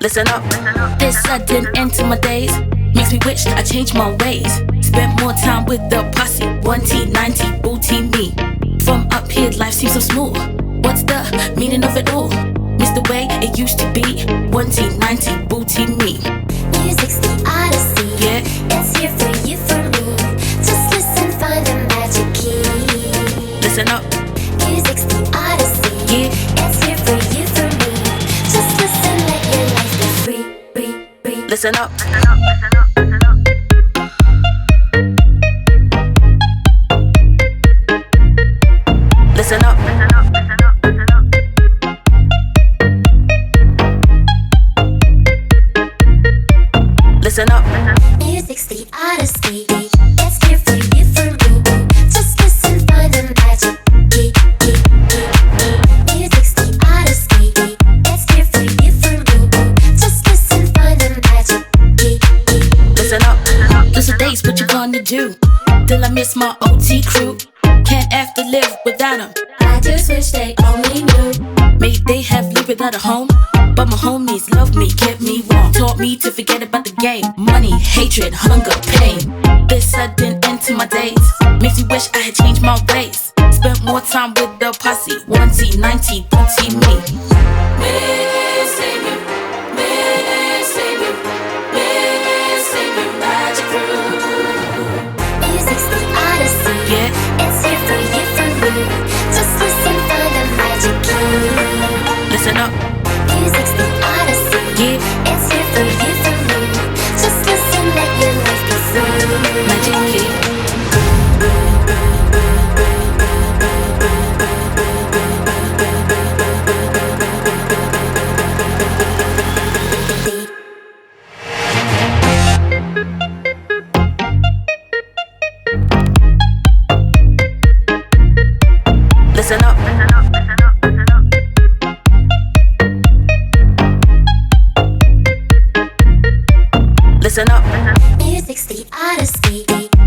Listen up. This sudden end to my days makes me wish I changed my ways. Spent more time with the posse, 1T, 90, booty me. From up here, life seems so smooth. What's the meaning of it all? Miss the way it used to be, 1T, 90, booty me. Music's the odyssey. Yeah, It's here for you, for me. Just listen, find the magic key. listen up. Music's the odyssey. Yeah, It's here for you, for me. Just listen, let your life be free, free, free. listen up. Listen up. Listen up. Music's the odyssey. It's here for you, for me. Just listen, find the magic key, key, key, key. Music's the odyssey. It's here for you, for me. Just listen, find the magic key, key. Listen up. Those are days, what you gonna do? Till I miss my OT crew. Can't have to live without them. I just wish they only knew. Maybe they have lived without a home, but my homies love me, kept me warm. Taught me to forget about the game. Money, hatred, hunger, pain. This sudden end to my days makes me wish I had changed my ways. Spent more time with the posse, 1T, 90, booty me. Missing you, missing you, missing you, magic crew. Music's the odyssey. Yeah, It's here for you, for me. Just listen, find the magic key. listen up. Music's the odyssey. Yeah, It's here for you, for me. Just listen, let your life be free. magic key. Listen up. Listen up. Music's the odyssey.